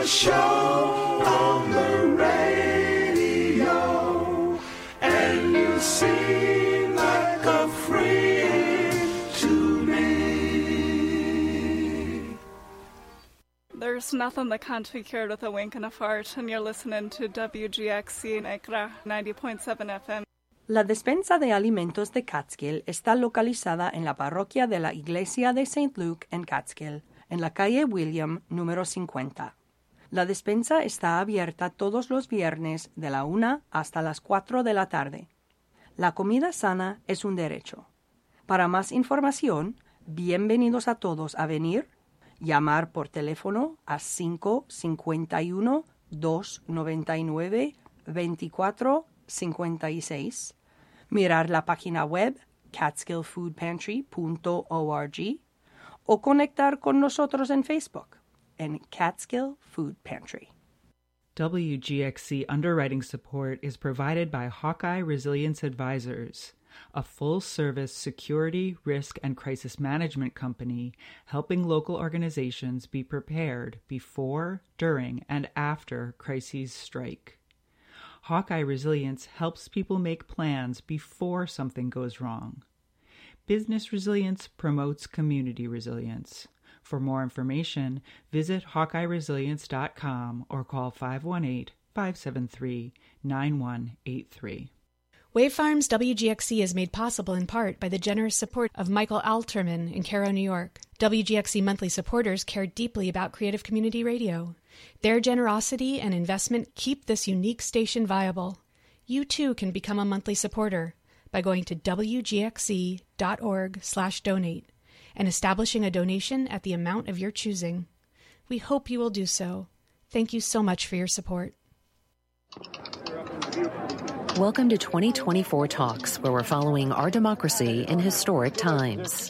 show on the radio, and you seem like a friend to me. There's nothing that can't be cured with a wink and a fart, and you're listening to WGXC Negra 90.7 FM. La despensa de alimentos de Catskill está localizada en la parroquia de la Iglesia de St. Luke en Catskill, en la calle William, número 50. La despensa está abierta todos los viernes de la 1 hasta las 4 de la tarde. La comida sana es un derecho. Para más información, bienvenidos a todos a venir, llamar por teléfono a 551-299-2456, mirar la página web catskillfoodpantry.org o conectar con nosotros en Facebook en Catskill Food Pantry. WGXC underwriting support is provided by Hawkeye Resilience Advisors, a full-service security, risk, and crisis management company helping local organizations be prepared before, during, and after crises strike. Hawkeye Resilience helps people make plans before something goes wrong. Business resilience promotes community resilience. For more information, visit HawkeyeResilience.com or call 518-573-9183. Wave Farms WGXC is made possible in part by the generous support of Michael Alterman in Cairo, New York. WGXC monthly supporters care deeply about creative community radio. Their generosity and investment keep this unique station viable. You too can become a monthly supporter by going to wgxc.org/donate and establishing a donation at the amount of your choosing. We hope you will do so. Thank you so much for your support. Welcome to 2024 Talks, where we're following our democracy in historic times.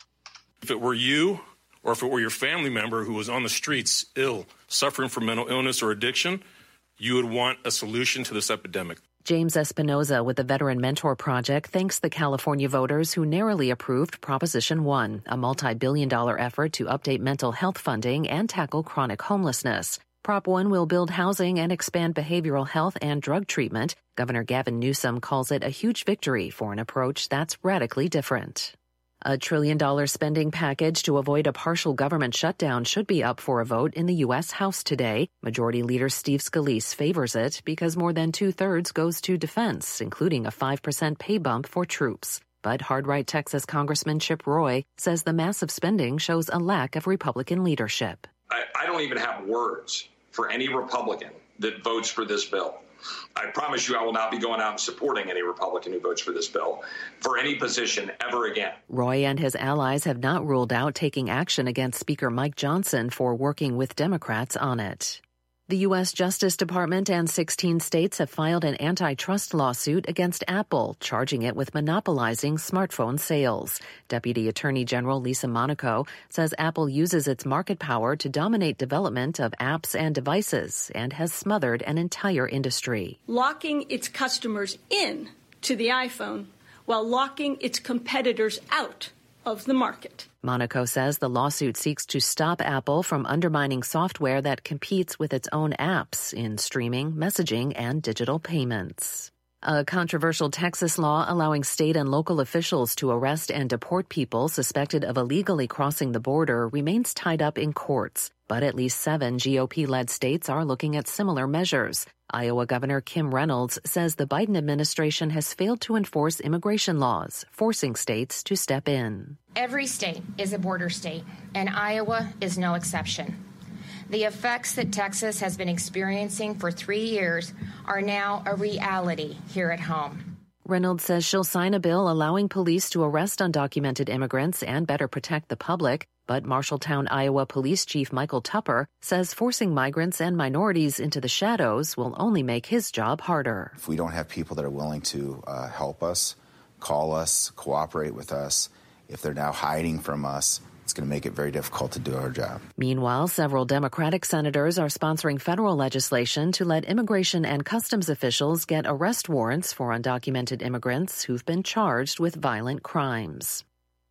If it were you, or if it were your family member who was on the streets, ill, suffering from mental illness or addiction, you would want a solution to this epidemic. James Espinoza with the Veteran Mentor Project thanks the California voters who narrowly approved Proposition 1, a multi-billion-dollar effort to update mental health funding and tackle chronic homelessness. Prop 1 will build housing and expand behavioral health and drug treatment. Governor Gavin Newsom calls it a huge victory for an approach that's radically different. A $1 trillion spending package to avoid a partial government shutdown should be up for a vote in the U.S. House today. Majority Leader Steve Scalise favors it because more than two-thirds goes to defense, including a 5% pay bump for troops. But hard-right Texas Congressman Chip Roy says the massive spending shows a lack of Republican leadership. I don't even have words for any Republican that votes for this bill. I promise you I will not be going out and supporting any Republican who votes for this bill for any position ever again. Roy and his allies have not ruled out taking action against Speaker Mike Johnson for working with Democrats on it. The U.S. Justice Department and 16 states have filed an antitrust lawsuit against Apple, charging it with monopolizing smartphone sales. Deputy Attorney General Lisa Monaco says Apple uses its market power to dominate development of apps and devices and has smothered an entire industry. Locking its customers in to the iPhone while locking its competitors out of the market. Monaco says the lawsuit seeks to stop Apple from undermining software that competes with its own apps in streaming, messaging, and digital payments. A controversial Texas law allowing state and local officials to arrest and deport people suspected of illegally crossing the border remains tied up in courts. But at least 7 GOP-led states are looking at similar measures. Iowa Governor Kim Reynolds says the Biden administration has failed to enforce immigration laws, forcing states to step in. Every state is a border state, and Iowa is no exception. The effects that Texas has been experiencing for 3 years are now a reality here at home. Reynolds says she'll sign a bill allowing police to arrest undocumented immigrants and better protect the public. But Marshalltown, Iowa Police Chief Michael Tupper says forcing migrants and minorities into the shadows will only make his job harder. If we don't have people that are willing to help us, call us, cooperate with us, if they're now hiding from us, it's going to make it very difficult to do our job. Meanwhile, several Democratic senators are sponsoring federal legislation to let immigration and customs officials get arrest warrants for undocumented immigrants who've been charged with violent crimes.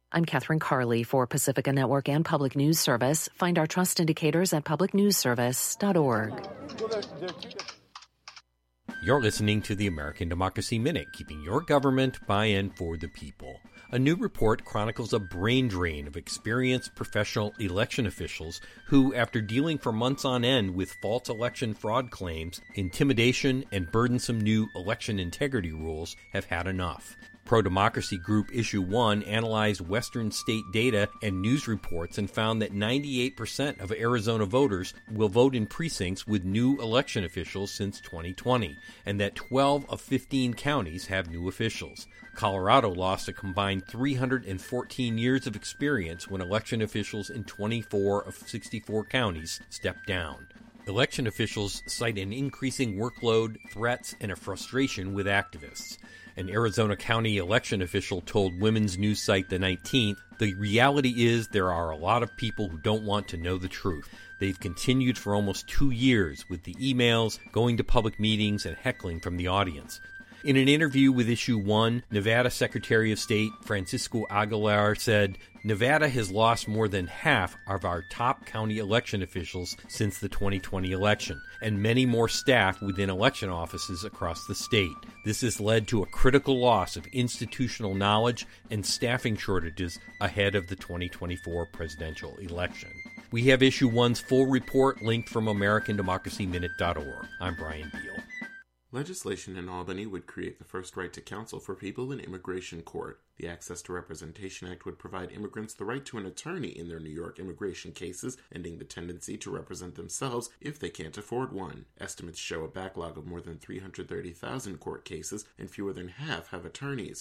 I'm Catherine Carley for Pacifica Network and Public News Service. Find our trust indicators at publicnewsservice.org. You're listening to the American Democracy Minute, keeping your government by and for the people. A new report chronicles a brain drain of experienced professional election officials who, after dealing for months on end with false election fraud claims, intimidation, and burdensome new election integrity rules, have had enough. Pro-democracy group Issue 1 analyzed Western state data and news reports and found that 98% of Arizona voters will vote in precincts with new election officials since 2020, and that 12 of 15 counties have new officials. Colorado lost a combined 314 years of experience when election officials in 24 of 64 counties stepped down. Election officials cite an increasing workload, threats, and a frustration with activists. An Arizona County election official told Women's News site the 19th, "The reality is there are a lot of people who don't want to know the truth. They've continued for almost 2 years with the emails, going to public meetings, and heckling from the audience." In an interview with Issue 1, Nevada Secretary of State Francisco Aguilar said, "Nevada has lost more than half of our top county election officials since the 2020 election, and many more staff within election offices across the state. This has led to a critical loss of institutional knowledge and staffing shortages ahead of the 2024 presidential election." We have Issue 1's full report linked from AmericanDemocracyMinute.org. I'm Brian Beal. Legislation in Albany would create the first right to counsel for people in immigration court. The Access to Representation Act would provide immigrants the right to an attorney in their New York immigration cases, ending the tendency to represent themselves if they can't afford one. Estimates show a backlog of more than 330,000 court cases, and fewer than half have attorneys.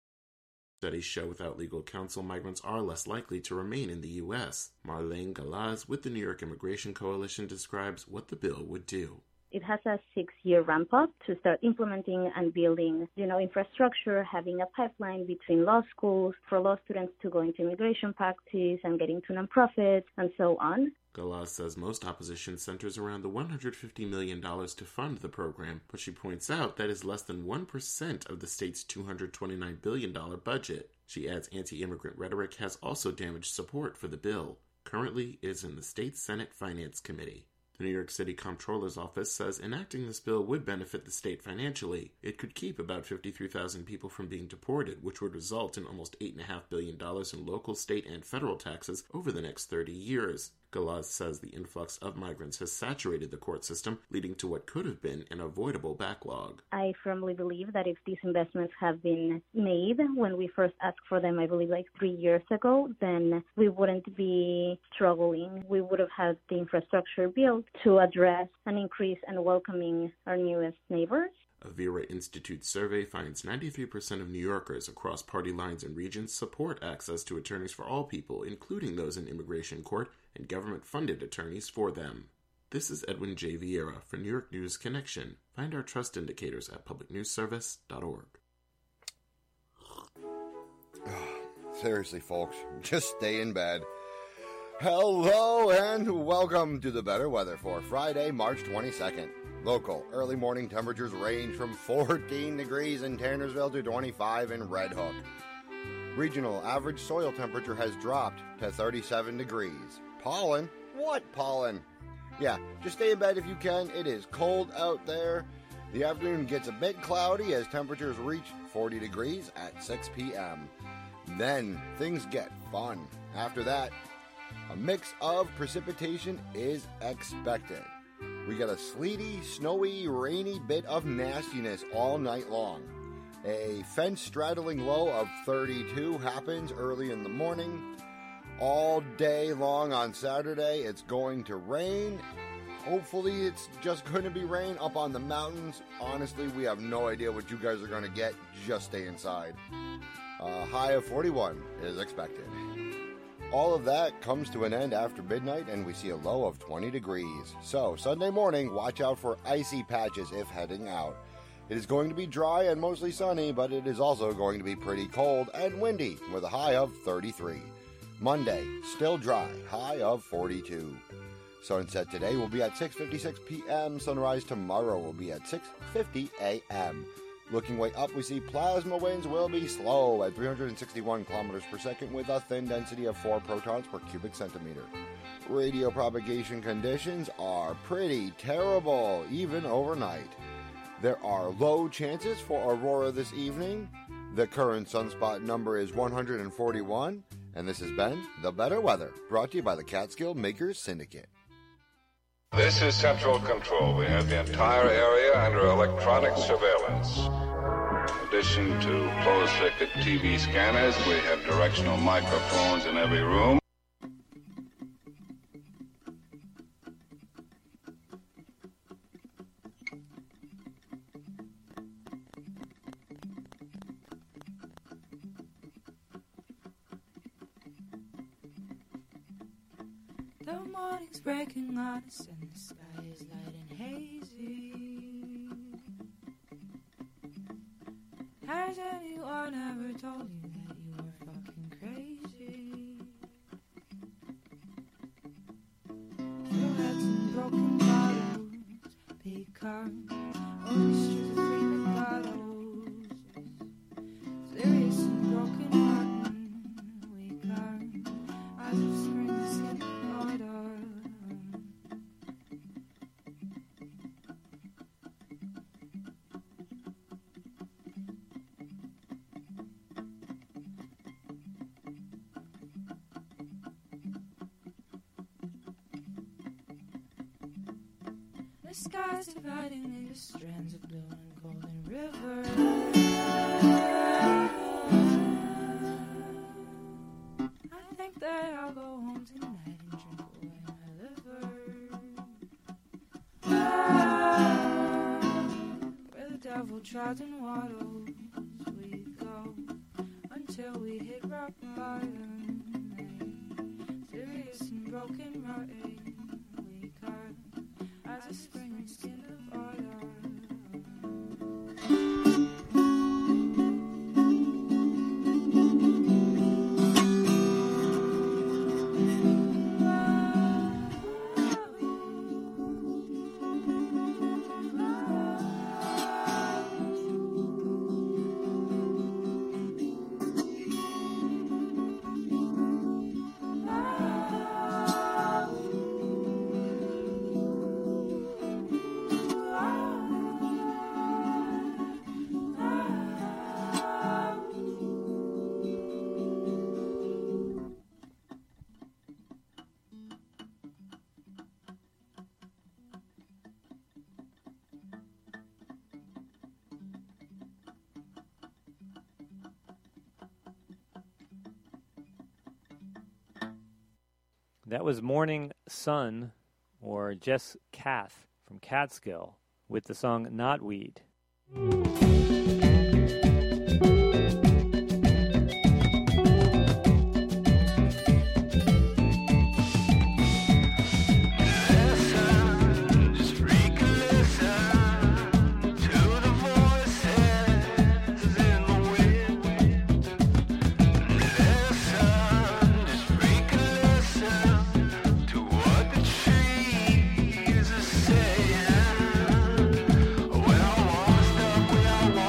Studies show without legal counsel, migrants are less likely to remain in the U.S. Marlene Galaz with the New York Immigration Coalition describes what the bill would do. It has a 6-year ramp-up to start implementing and building, infrastructure, having a pipeline between law schools for law students to go into immigration practice and getting to nonprofits and so on. Galaz says most opposition centers around the $150 million to fund the program, but she points out that is less than 1% of the state's $229 billion budget. She adds anti-immigrant rhetoric has also damaged support for the bill. Currently, it is in the state Senate Finance Committee. The New York City Comptroller's Office says enacting this bill would benefit the state financially. It could keep about 53,000 people from being deported, which would result in almost $8.5 billion in local, state, and federal taxes over the next 30 years. Galaz says the influx of migrants has saturated the court system, leading to what could have been an avoidable backlog. I firmly believe that if these investments have been made when we first asked for them, I believe 3 years ago, then we wouldn't be struggling. We would have had the infrastructure built to address an increase in welcoming our newest neighbors. A Vera Institute survey finds 93% of New Yorkers across party lines and regions support access to attorneys for all people, including those in immigration court and government-funded attorneys for them. This is Edwin J. Vieira for New York News Connection. Find our trust indicators at publicnewsservice.org. Seriously, folks, just stay in bed. Hello and welcome to the better weather for Friday, March 22nd. Local early morning temperatures range from 14 degrees in Tannersville to 25 in Red Hook. Regional average soil temperature has dropped to 37 degrees. Pollen? What pollen? Yeah, just stay in bed if you can. It is cold out there. The afternoon gets a bit cloudy as temperatures reach 40 degrees at 6 p.m. Then things get fun. After that, a mix of precipitation is expected. We get a sleety, snowy, rainy bit of nastiness all night long. A fence-straddling low of 32 happens early in the morning. All day long on Saturday, it's going to rain. Hopefully, it's just going to be rain up on the mountains. Honestly, we have no idea what you guys are going to get. Just stay inside. A high of 41 is expected. All of that comes to an end after midnight, and we see a low of 20 degrees. So, Sunday morning, watch out for icy patches if heading out. It is going to be dry and mostly sunny, but it is also going to be pretty cold and windy with a high of 33. Monday, still dry, high of 42. Sunset today will be at 6:56 p.m. Sunrise tomorrow will be at 6:50 a.m. Looking way up, we see plasma winds will be slow at 361 kilometers per second with a thin density of 4 protons per cubic centimeter. Radio propagation conditions are pretty terrible, even overnight. There are low chances for aurora this evening. The current sunspot number is 141, and this has been The Better Weather, brought to you by the Catskill Makers Syndicate. This is Central Control. We have the entire area under electronic surveillance. In addition to closed-circuit TV scanners, we have directional microphones in every room. The morning's breaking on us and the sky is light and hazy. Has anyone ever told you that you were fucking crazy? Through heads and broken bottles, become oysters of cream and bottles. Serious and broken rotten, we come as of spring's in autumn. The sky's dividing into strands of blue and golden river. I think that I'll go home tonight and drink away my liver. Where the devil trods and waddles, we go until we hit rock bottom. Serious and broken rotten, we cut as a spring and skin of autumn. That was Morning Sun, or Jess Cath from Catskill, with the song Knotweed. Well,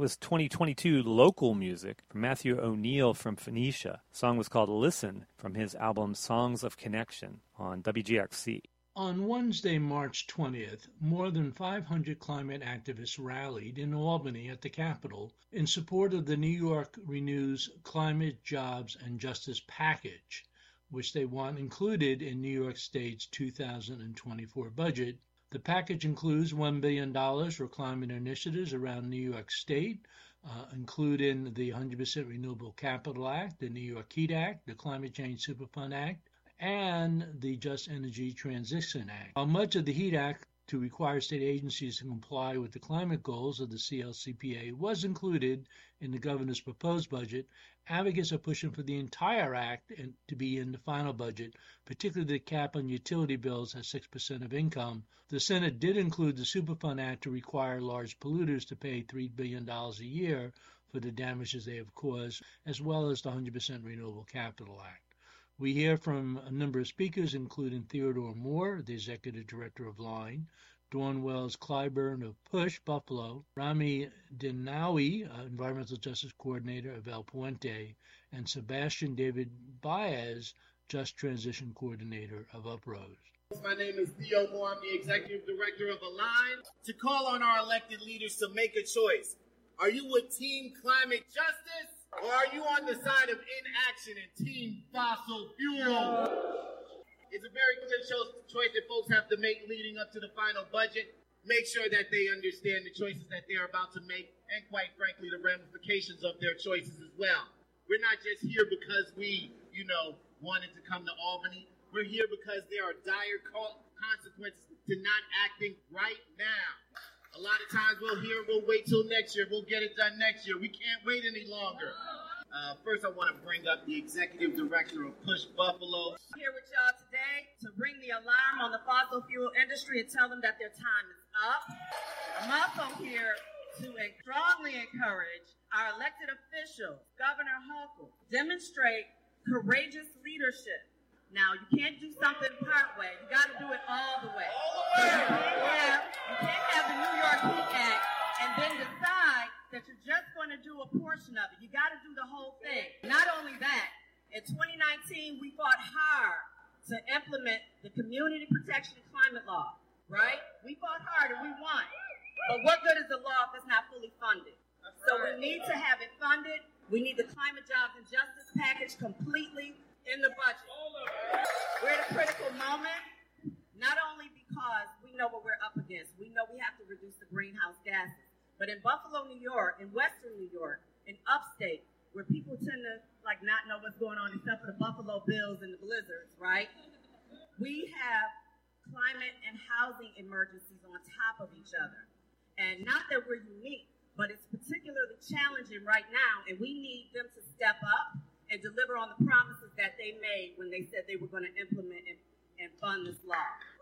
was 2022 local music from Matthew O'Neill from Phoenicia. The song was called Listen from his album Songs of Connection on WGXC. On Wednesday, March 20th, more than 500 climate activists rallied in Albany at the Capitol in support of the New York Renew's Climate, Jobs, and Justice package, which they want included in New York State's 2024 budget. The package includes $1 billion for climate initiatives around New York State, including the 100% Renewable Capital Act, the New York Heat Act, the Climate Change Superfund Act, and the Just Energy Transition Act. While much of the HEAT Act to require state agencies to comply with the climate goals of the CLCPA was included in the governor's proposed budget, advocates are pushing for the entire act to be in the final budget, particularly the cap on utility bills at 6% of income. The Senate did include the Superfund Act to require large polluters to pay $3 billion a year for the damages they have caused, as well as the 100% Renewable Capital Act. We hear from a number of speakers, including Theodore Moore, the Executive Director of Line, Dawn Wells Clyburn of PUSH Buffalo, Rami Dinawi, Environmental Justice Coordinator of El Puente, and Sebastian David Baez, Just Transition Coordinator of Uprose. My name is Theo Moore. I'm the Executive Director of Align. To call on our elected leaders to make a choice. Are you with Team Climate Justice? Or are you on the side of inaction and Team Fossil Fuel? It's a very clear choice that folks have to make leading up to the final budget. Make sure that they understand the choices that they're about to make and, quite frankly, the ramifications of their choices as well. We're not just here because we, wanted to come to Albany. We're here because there are dire consequences to not acting right now. A lot of times we'll wait till next year. We'll get it done next year. We can't wait any longer. First, I want to bring up the Executive Director of PUSH Buffalo. I'm here with y'all today to ring the alarm on the fossil fuel industry and tell them that their time is up. I'm also here to strongly encourage our elected officials, Governor Hochul, demonstrate courageous leadership. Now, you can't do something partway. You got to do it all the way. You can't have the New York Heat Act and then decide that you're just going to do a portion of it. You got to do the whole thing. Not only that, in 2019, we fought hard to implement the Community Protection and Climate Law, right? We fought hard and we won. But what good is the law if it's not fully funded? So we need to have it funded. We need the Climate, Jobs, and Justice package completely in the budget. We're at a critical moment, not only because we know what we're up against. We know we have to reduce the greenhouse gases. But in Buffalo, New York, in Western New York, in upstate, where people tend to not know what's going on except for the Buffalo Bills and the blizzards, right? We have climate and housing emergencies on top of each other. And not that we're unique, but it's particularly challenging right now, and we need them to step up and deliver on the promises that they made when they said they were going to implement and fund this law.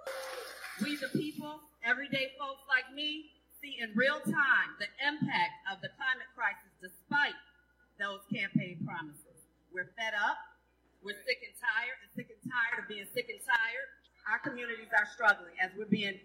We the people, everyday folks like me, see in real time the impact of the climate crisis despite those campaign promises. We're fed up, we're sick and tired of being sick and tired. Our communities are struggling as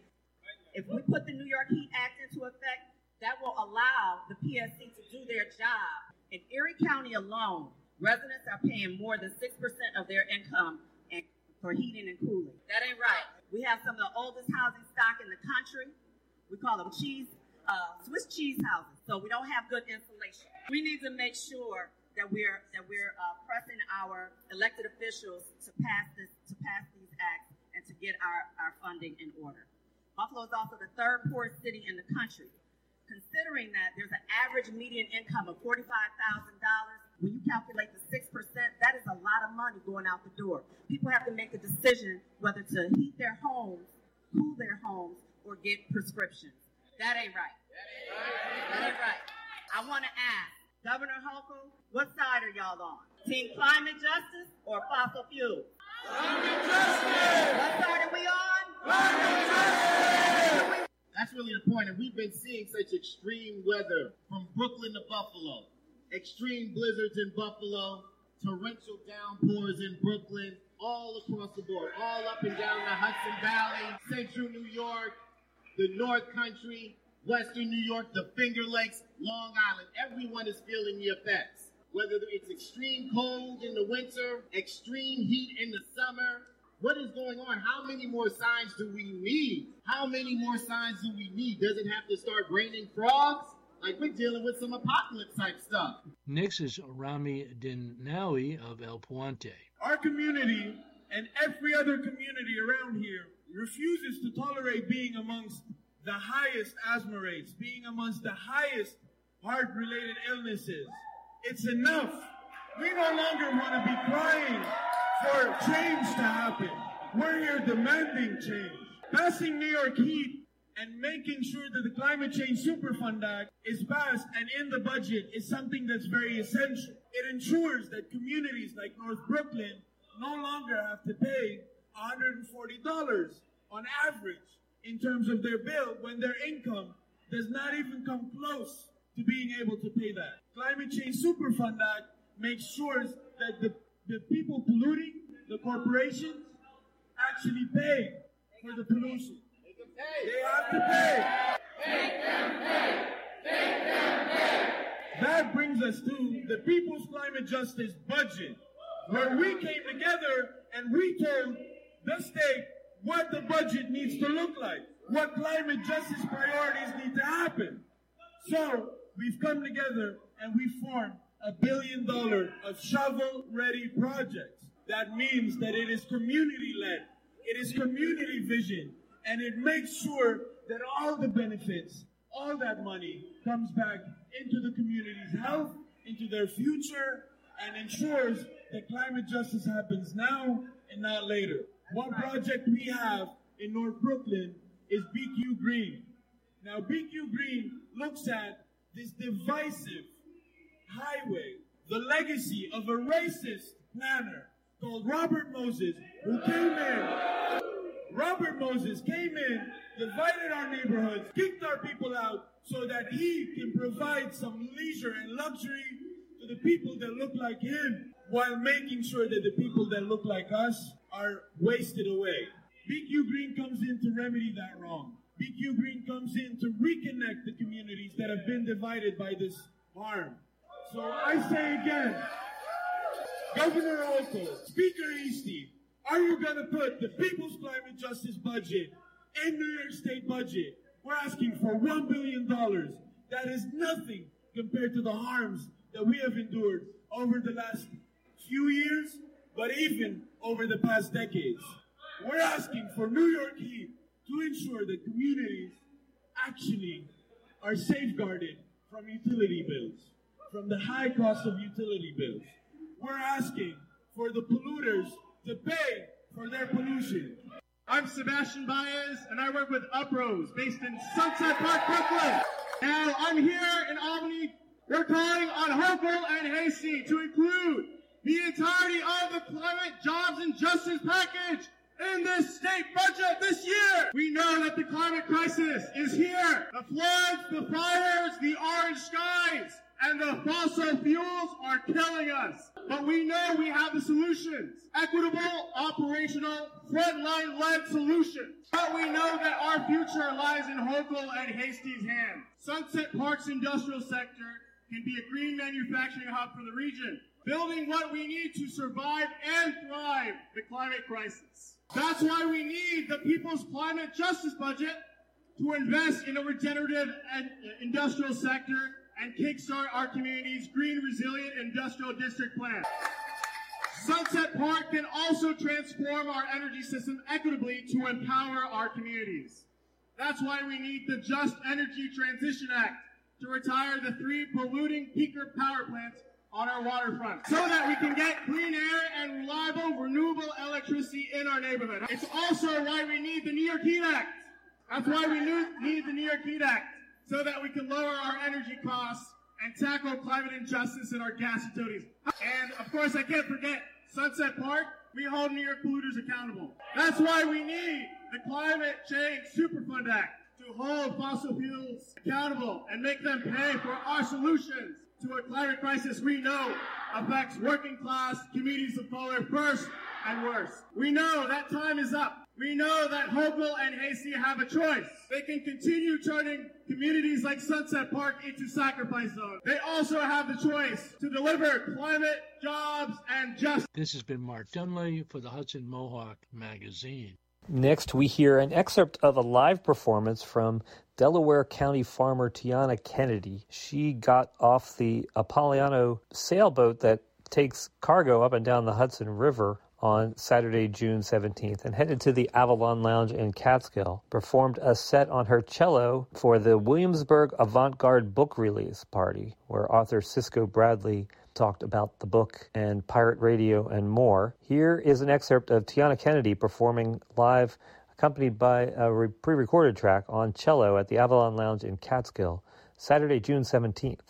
if we put the New York Heat Act into effect, that will allow the PSC to do their job. In Erie County alone, residents are paying more than 6% of their income for heating and cooling. That ain't right. We have some of the oldest housing stock in the country. We call them Swiss cheese houses, so we don't have good insulation. We need to make sure that we're pressing our elected officials to pass these acts and to get our funding in order. Buffalo is also the third poorest city in the country. Considering that there's an average median income of $45,000, when you calculate the 6%, that is a lot of money going out the door. People have to make a decision whether to heat their homes, cool their homes, or get prescriptions. That ain't right. That ain't right. I want to ask, Governor Hochul, what side are y'all on? Team Climate Justice or fossil fuels? Climate Justice! What side are we on? Climate Justice! That's really the point, and we've been seeing such extreme weather from Brooklyn to Buffalo. Extreme blizzards in Buffalo, torrential downpours in Brooklyn, all across the board, all up and down the Hudson Valley, central New York, the North Country, Western New York, the Finger Lakes, Long Island. Everyone is feeling the effects. Whether it's extreme cold in the winter, extreme heat in the summer. What is going on? How many more signs do we need? How many more signs do we need? Does it have to start raining frogs? Like, we're dealing with some apocalypse type stuff. Next is Rami Dinawi of El Puente. Our community and every other community around here refuses to tolerate being amongst the highest asthma rates, being amongst the highest heart-related illnesses. It's enough. We no longer want to be crying for change to happen. We're here demanding change. Passing New York Heat and making sure that the Climate Change Superfund Act is passed and in the budget is something that's very essential. It ensures that communities like North Brooklyn no longer have to pay $140 on average in terms of their bill when their income does not even come close to being able to pay that. Climate Change Superfund Act makes sure that the people polluting, the corporations, actually pay for the pollution. They have to pay. Make them pay. Make them pay. That brings us to the People's Climate Justice Budget, where we came together and we told the state what the budget needs to look like, what climate justice priorities need to happen. So we've come together and we formed $1 billion of shovel-ready projects. That means that it is community-led, it is community vision, and it makes sure that all the benefits, all that money comes back into the community's health, into their future, and ensures that climate justice happens now and not later. One project we have in North Brooklyn is BQ Green. Now, BQ Green looks at this divisive highway, the legacy of a racist planner called Robert Moses, who came in. Robert Moses came in, divided our neighborhoods, kicked our people out so that he can provide some leisure and luxury to the people that look like him, while making sure that the people that look like us are wasted away. BQ Green comes in to remedy that wrong. BQ Green comes in to reconnect the communities that have been divided by this harm. So I say again, Governor Hochul, Speaker Eastie, are you going to put the People's Climate Justice budget in New York State budget? We're asking for $1 billion. That is nothing compared to the harms that we have endured over the last few years, but even over the past decades. We're asking for New York Heat to ensure that communities actually are safeguarded from utility bills, from the high cost of utility bills. We're asking for the polluters to pay for their pollution. I'm Sebastian Baez, and I work with Uprose, based in Sunset Park, Brooklyn. Now, I'm here in Albany. We're calling on Hochul and Hasty to include the entirety of the Climate Jobs and Justice package in this state budget this year. We know that the climate crisis is here. The floods, the fires, the orange skies, and the fossil fuels are killing us. But we know we have the solutions. Equitable, operational, frontline-led solutions. But we know that our future lies in Hochul and Hasty's hands. Sunset Park's industrial sector can be a green manufacturing hub for the region, building what we need to survive and thrive the climate crisis. That's why we need the People's Climate Justice budget to invest in a regenerative and industrial sector and kickstart our community's green resilient industrial district plan. Sunset Park can also transform our energy system equitably to empower our communities. That's why we need the Just Energy Transition Act to retire the 3 polluting peaker power plants on our waterfront so that we can get clean air and reliable renewable electricity in our neighborhood. It's also why we need the New York Heat Act. That's why we need the New York Heat Act, so that we can lower our energy costs and tackle climate injustice in our gas utilities. And, of course, I can't forget Sunset Park. We hold New York polluters accountable. That's why we need the Climate Change Superfund Act to hold fossil fuels accountable and make them pay for our solutions to a climate crisis we know affects working class communities of color first and worse. We know that time is up. We know that Hopewell and Hasty have a choice. They can continue turning communities like Sunset Park into sacrifice zones. They also have the choice to deliver climate, jobs, and justice. This has been Mark Dunley for the Hudson Mohawk Magazine. Next, we hear an excerpt of a live performance from Delaware County farmer Tiana Kennedy. She got off the Apolliano sailboat that takes cargo up and down the Hudson River on Saturday, June 17th, and headed to the Avalon Lounge in Catskill, performed a set on her cello for the Williamsburg Avant-Garde book release party, where author Cisco Bradley talked about the book and pirate radio and more. Here is an excerpt of Tiana Kennedy performing live, accompanied by a pre-recorded track on cello at the Avalon Lounge in Catskill, Saturday, June 17th.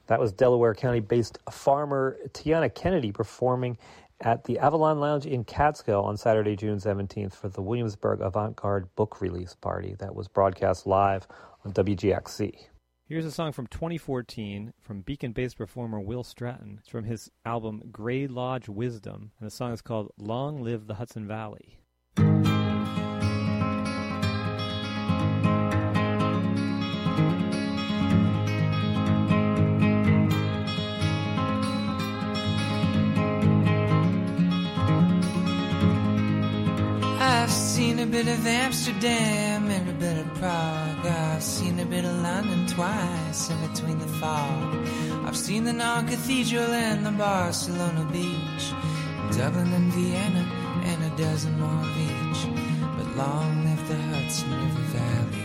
That was Delaware County-based farmer Tiana Kennedy performing at the Avalon Lounge in Catskill on Saturday, June 17th for the Williamsburg Avant-Garde book release party that was broadcast live on WGXC. Here's a song from 2014 from Beacon-based performer Will Stratton. It's from his album Grey Lodge Wisdom, and the song is called Long Live the Hudson Valley. I've seen a bit of Amsterdam and a bit of Prague. I've seen a bit of London twice in between the fog. I've seen the non-cathedral and the Barcelona beach, Dublin and Vienna and a dozen more of each. But long live the Hudson River Valley.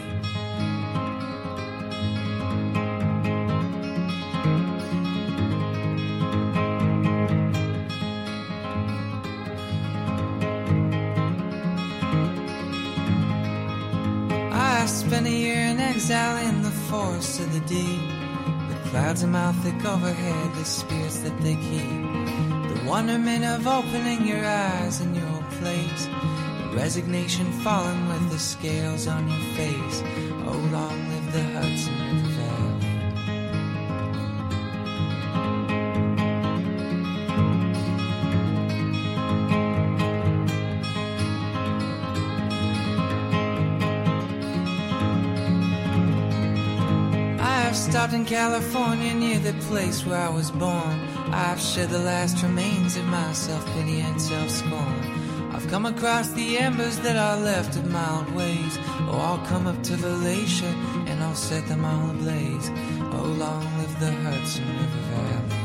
I spent a year in exile in the forests of the deep. The clouds a mouth thick overhead, the spirits that they keep. The wonderment of opening your eyes in your place. The resignation falling with the scales on your face. Oh, long live the Hudson River Valley. Stopped in California near the place where I was born. I've shed the last remains of my self-pity and self-scorn. I've come across the embers that are left of my old ways. Oh, I'll come up to Valatia and I'll set them all ablaze. Oh, long live the Hudson River Valley.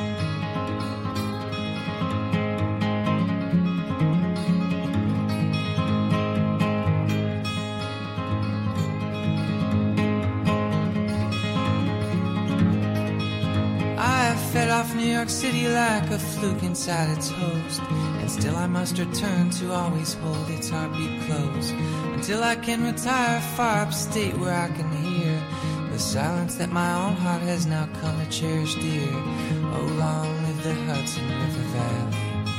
Fed off New York City like a fluke inside its host, and still I must return to always hold its heartbeat close, until I can retire far upstate where I can hear the silence that my own heart has now come to cherish dear. Oh, long live the Hudson River Valley.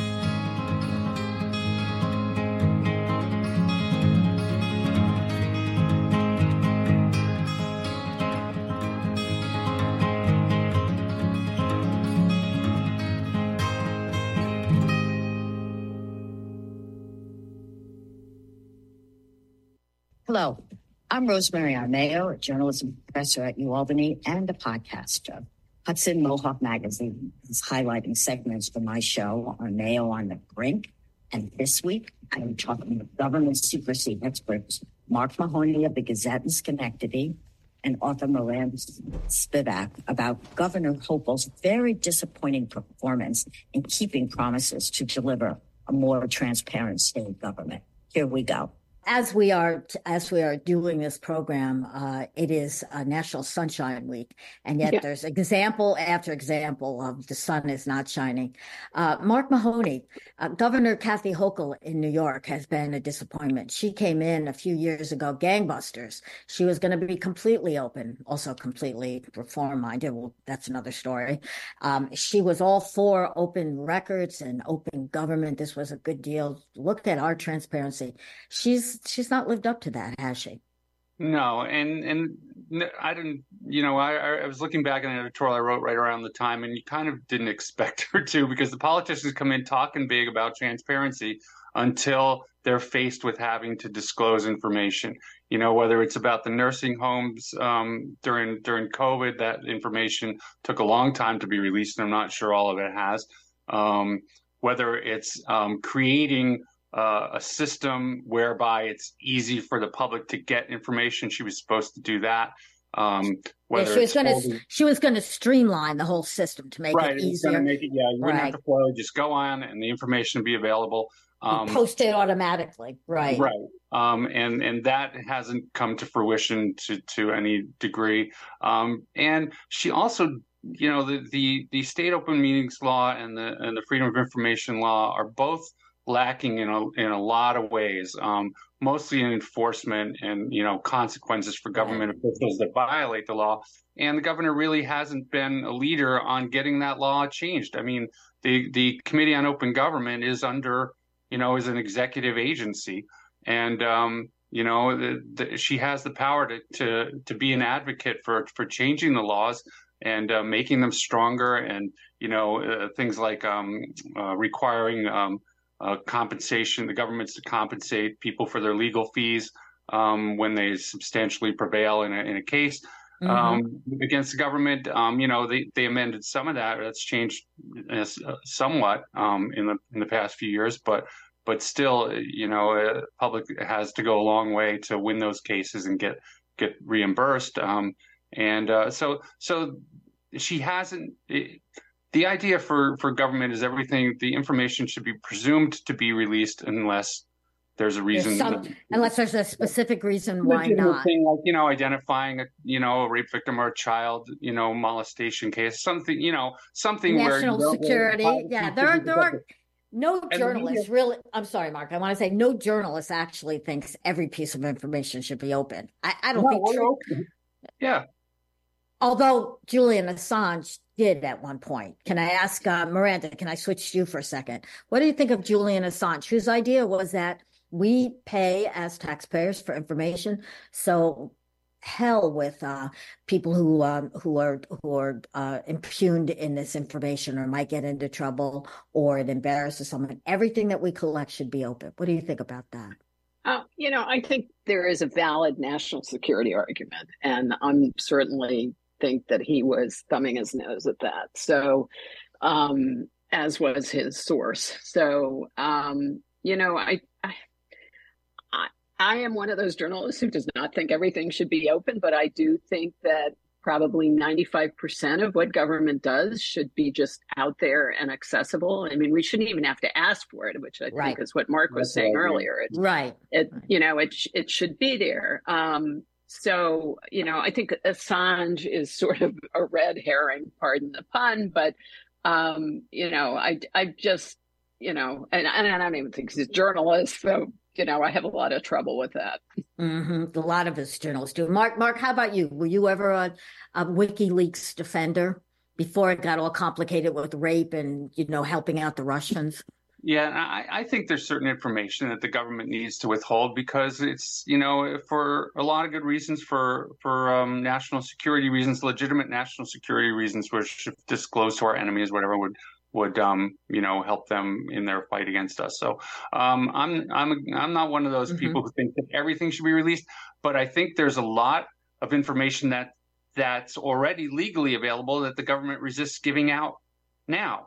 Hello, I'm Rosemary Armeo, a journalism professor at UAlbany and a podcaster. Hudson Mohawk Magazine is highlighting segments from my show, Armeo on the Brink. And this week, I am talking with government secrecy experts Mark Mahoney of the Gazette in Schenectady and author Miranda Spivak about Governor Hochul's very disappointing performance in keeping promises to deliver a more transparent state government. Here we go. As we are doing this program, it is National Sunshine Week, and yet there's example after example of the sun is not shining. Mark Mahoney, Governor Kathy Hochul in New York has been a disappointment. She came in a few years ago, gangbusters. She was going to be completely open, also completely reform-minded. Well, that's another story. She was all for open records and open government. This was a good deal. Look at our transparency. She's not lived up to that, has she? No, and I didn't, I was looking back at an editorial I wrote right around the time, and you kind of didn't expect her to, because the politicians come in talking big about transparency until they're faced with having to disclose information. Whether it's about the nursing homes during COVID, that information took a long time to be released, and I'm not sure all of it has. Whether it's creating a system whereby it's easy for the public to get information. She was supposed to do that. She was going to streamline the whole system to make it easier. You wouldn't have to FOIL, just go on and the information would be available. Post it automatically, right? Right. And that hasn't come to fruition to any degree. And she also, the state open meetings law and the freedom of information law are both lacking in a lot of ways. mostly in enforcement and, consequences for government officials that violate the law. And the governor really hasn't been a leader on getting that law changed. I mean, the Committee on Open Government is under, is an executive agency. And, she has the power to be an advocate for changing the laws and making them stronger, and things like requiring compensation, the governments to compensate people for their legal fees when they substantially prevail in a case against the government. They amended some of that. That's changed somewhat in the past few years, but still, public has to go a long way to win those cases and get reimbursed. So she hasn't. The idea for government is everything. The information should be presumed to be released unless there's a reason. Unless there's a specific reason why not. Thing like identifying a rape victim or a child molestation case, something something national where security. There are. No journalist really, I'm sorry, Mark, I want to say no journalist actually thinks every piece of information should be open. I don't think true. Yeah. Although Julian Assange did at one point. Can I ask, Miranda, can I switch to you for a second? What do you think of Julian Assange, whose idea was that we pay as taxpayers for information, so hell with people who are impugned in this information or might get into trouble or it embarrasses someone. Everything that we collect should be open. What do you think about that? I think there is a valid national security argument, and I'm certainly think that he was thumbing his nose at that. So, as was his source. So, I am one of those journalists who does not think everything should be open, but I do think that probably 95% of what government does should be just out there and accessible. I mean, we shouldn't even have to ask for it, which I think is what Mark was saying earlier. It should be there. So, I think Assange is sort of a red herring, pardon the pun, but, I just, and I don't even think he's a journalist. So, I have a lot of trouble with that. A lot of us journalists do. Mark, how about you? Were you ever a WikiLeaks defender before it got all complicated with rape and, helping out the Russians? Yeah, I think there's certain information that the government needs to withhold because it's, for a lot of good reasons, for national security reasons, legitimate national security reasons, which if disclosed to our enemies, whatever would help them in their fight against us. So I'm not one of those people who think that everything should be released, but I think there's a lot of information that's already legally available that the government resists giving out now.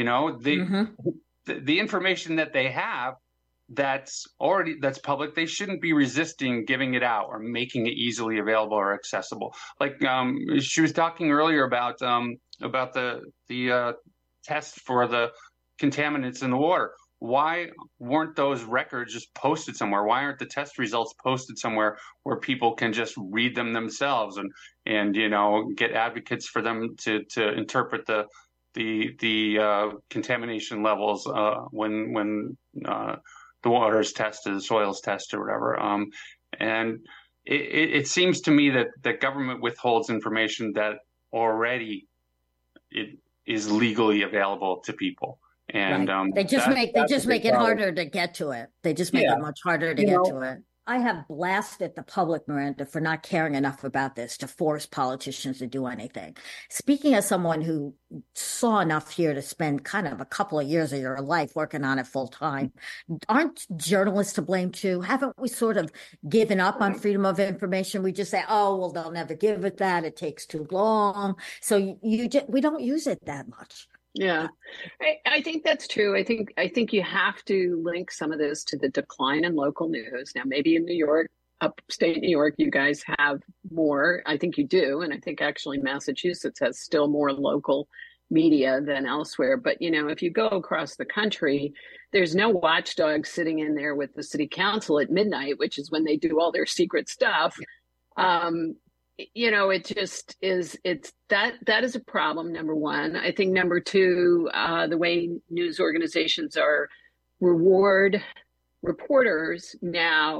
The information that they have that's public, they shouldn't be resisting giving it out or making it easily available or accessible. Like she was talking earlier about the test for the contaminants in the water. Why weren't those records just posted somewhere? Why aren't the test results posted somewhere where people can just read them themselves and get advocates for them to interpret the contamination levels when the water is tested, the soil is tested, or whatever. And it seems to me that government withholds information that already it is legally available to people. And they just make it harder to get to it. They just make it much harder to get to it. I have blasted the public, Miranda, for not caring enough about this to force politicians to do anything. Speaking as someone who saw enough here to spend kind of a couple of years of your life working on it full time, aren't journalists to blame too? Haven't we sort of given up on freedom of information? We just say, oh, well, they'll never give it that. It takes too long. So we don't use it that much. Yeah, I think that's true. I think you have to link some of this to the decline in local news. Now, maybe in New York, upstate New York, you guys have more. I think you do. And I think actually Massachusetts has still more local media than elsewhere. But, if you go across the country, there's no watchdog sitting in there with the city council at midnight, which is when they do all their secret stuff. It just is, that is a problem, number one. I think number two, the way news organizations reward reporters now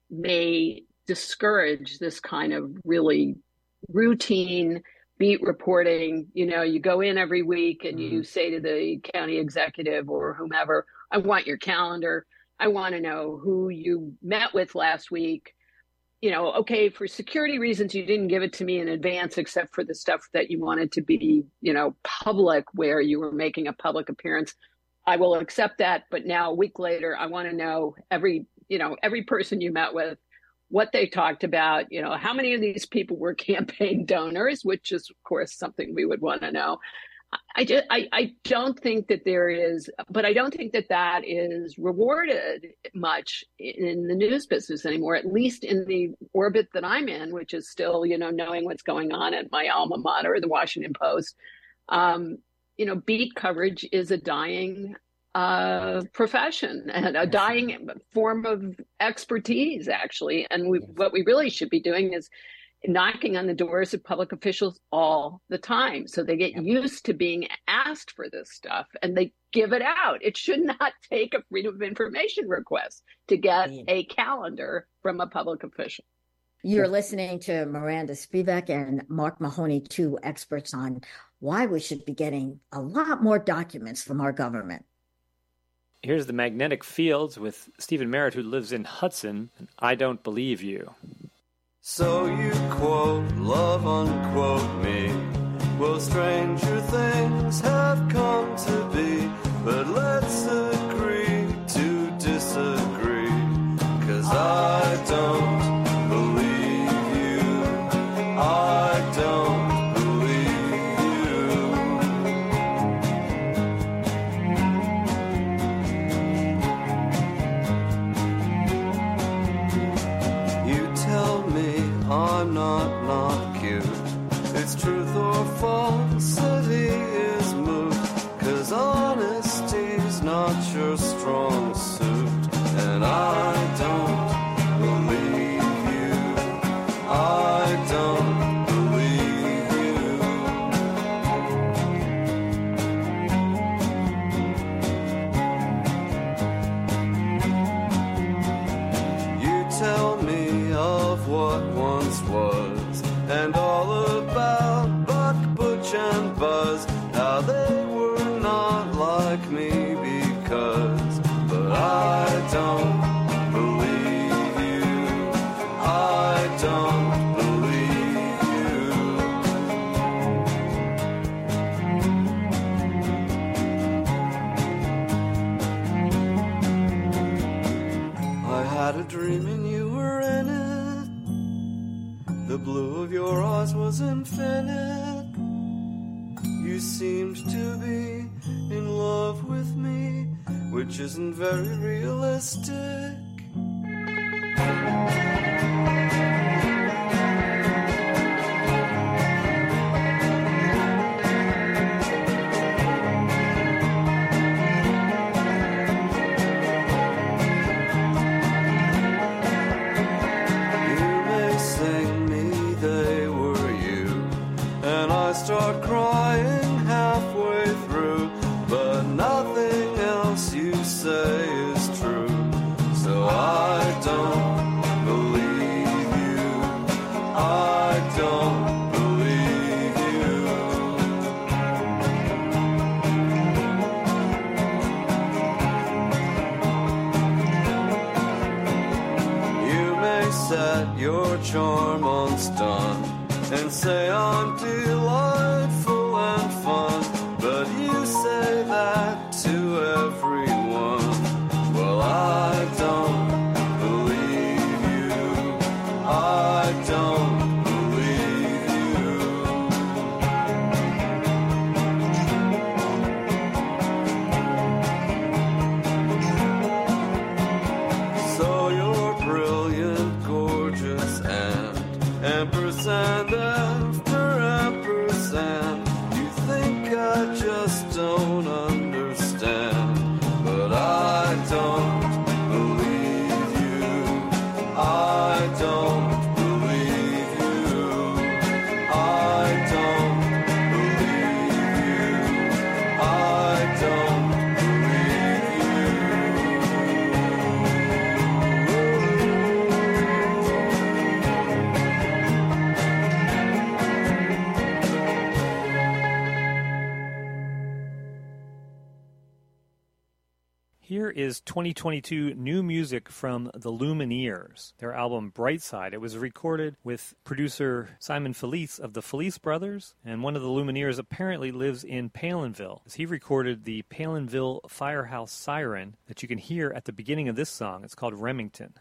may discourage this kind of really routine beat reporting. You know, you go in every week and you say to the county executive or whomever, I want your calendar. I want to know who you met with last week. You know, okay, for security reasons, you didn't give it to me in advance, except for the stuff that you wanted to be, you know, public, where you were making a public appearance. I will accept that. But now a week later, I want to know every person you met with, what they talked about, you know, how many of these people were campaign donors, which is, of course, something we would want to know. I don't think that there is, but I don't think that that is rewarded much in the news business anymore, at least in the orbit that I'm in, which is still, you know, knowing what's going on at my alma mater, the Washington Post. You know, beat coverage is a dying profession and a dying form of expertise, actually. And what we really should be doing is knocking on the doors of public officials all the time, so they get used to being asked for this stuff and they give it out. It should not take a Freedom of Information request to get a calendar from a public official. You're listening to Miranda Spivak and Mark Mahoney, two experts on why we should be getting a lot more documents from our government. Here's the Magnetic Fields with Stephen Merritt, who lives in Hudson, and I Don't Believe You. So you quote, love unquote me. Well, stranger things have come to be, but let's agree to disagree, 'cause I don't believe you. I don't believe you. You tell me I'm not cute. It's truth or falsity is moot, 'cause honesty's not your strong suit. And I don't believe you. I don't believe you. You tell me of what once was, and all about Buck, Butch, and Buzz, how they were not like me because, but I don't believe you. I don't believe you. I had a dream and you were in it. The blue of your eyes was infinite. You seemed to be in love with me, which isn't very realistic. Start crying halfway through, but nothing else you say is true. So I don't believe you. I don't believe you. You may set your charm on stun and say I'm delightful and fun, but you say that to everyone. Well, I don't believe you. I don't believe you. So you're brilliant, gorgeous, and ampersand after ampersand. You think I just don't understand, but I don't believe you. I don't believe you. I don't believe you. I don't believe you. Here is 2022 new music from the Lumineers, their album Brightside. It was recorded with producer Simon Felice of the Felice Brothers, and one of the Lumineers apparently lives in Palinville. He recorded the Palinville Firehouse Siren that you can hear at the beginning of this song. It's called Remington.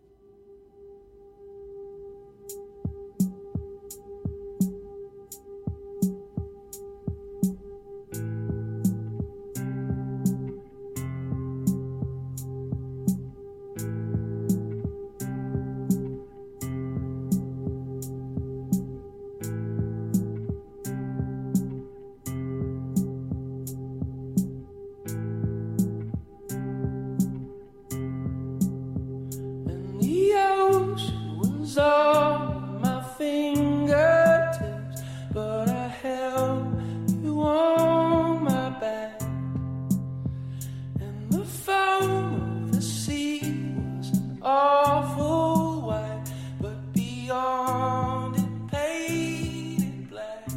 On my fingertips, but I held you on my back, and the foam of the sea was an awful white, but beyond it painted black.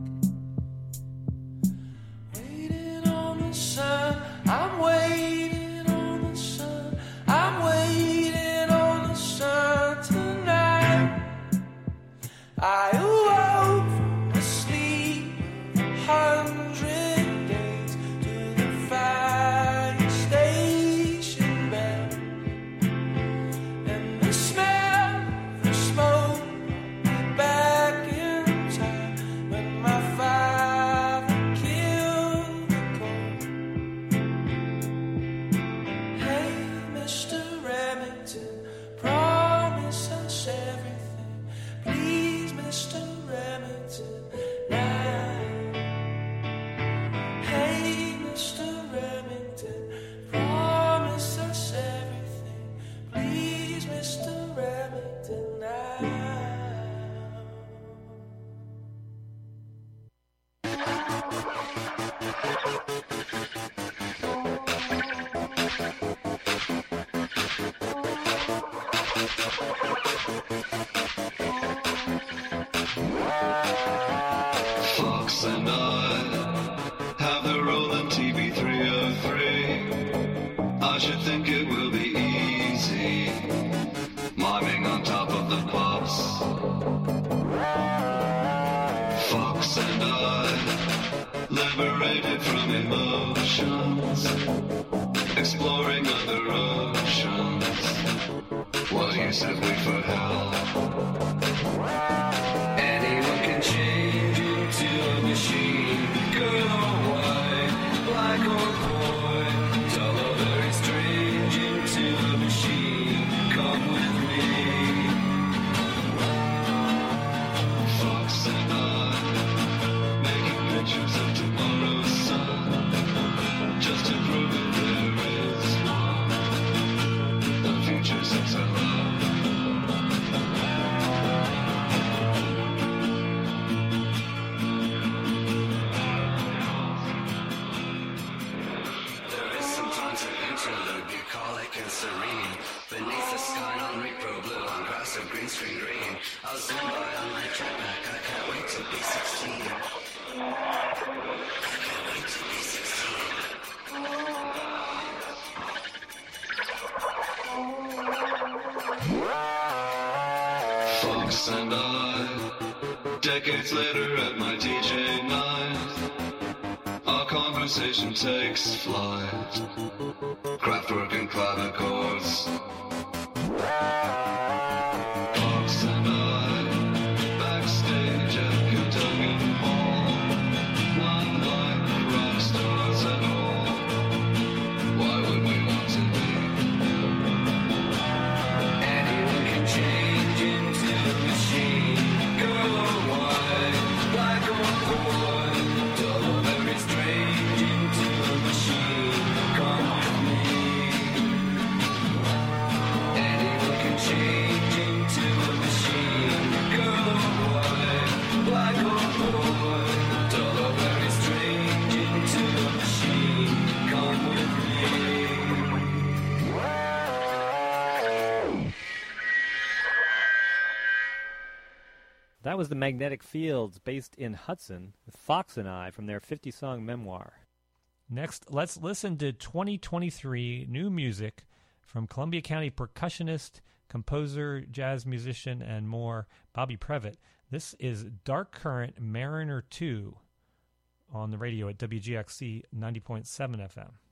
Waiting on the sun, I'm waiting on the sun, I'm waiting on the sun tonight. I awoke from the sleep of 100 days to the fire station bell, and the smell of the smoke brought me back in time when my father killed the cold. Hey, Mr. Remington, promise us everything, please, Mr. Remington, now. Hey, Mr. Remington, promise us everything, please, Mr. Remington, now. Fox and I have the Roland TV 303. I should think it will be easy, miming on top of the pops. Fox and I, liberated from emotions, exploring other oceans. What use have we for hell? Anyone can change into a machine, girl or white, black or boy, tell a very strange into a machine, come with me. Fox and I, making pictures of tomorrow's sun, just to prove that there is one. The future says hello. Serene, beneath the sky on repro blue, on grass of green screen green. I'll zoom by on my jetpack, I can't wait to be 16. I can't wait to be 16. Fox and I, decades later at my DJ night, our conversation takes flight. Kraftwerk and clavichords. Fox and I, backstage at Kentucky Hall, not like rock stars at all. Why would we want to be? Anyone can change into a machine, girl or white, black or boy, dull or very strange into a machine. Come with me. Anyone can change into a machine, girl or white, black or boy, dull or very strange into a machine. Come with me. That was the Magnetic Fields, based in Hudson, with Fox and I from their 50-song memoir. Next, let's listen to 2023 new music from Columbia County percussionist, composer, jazz musician, and more, Bobby Previtt. This is Dark Current Mariner 2 on the radio at WGXC 90.7 FM.